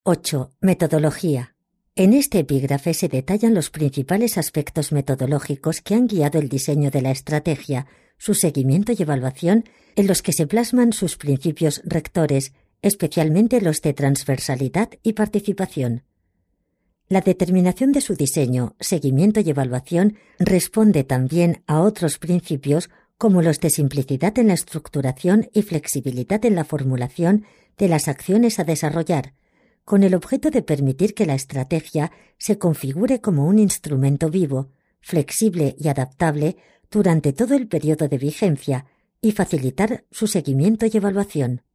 8. Metodología. En este epígrafe se detallan los principales aspectos metodológicos que han guiado el diseño de la estrategia, su seguimiento y evaluación, en los que se plasman sus principios rectores, especialmente los de transversalidad y participación. La determinación de su diseño, seguimiento y evaluación responde también a otros principios como los de simplicidad en la estructuración y flexibilidad en la formulación de las acciones a desarrollar, con el objeto de permitir que la estrategia se configure como un instrumento vivo, flexible y adaptable durante todo el periodo de vigencia y facilitar su seguimiento y evaluación.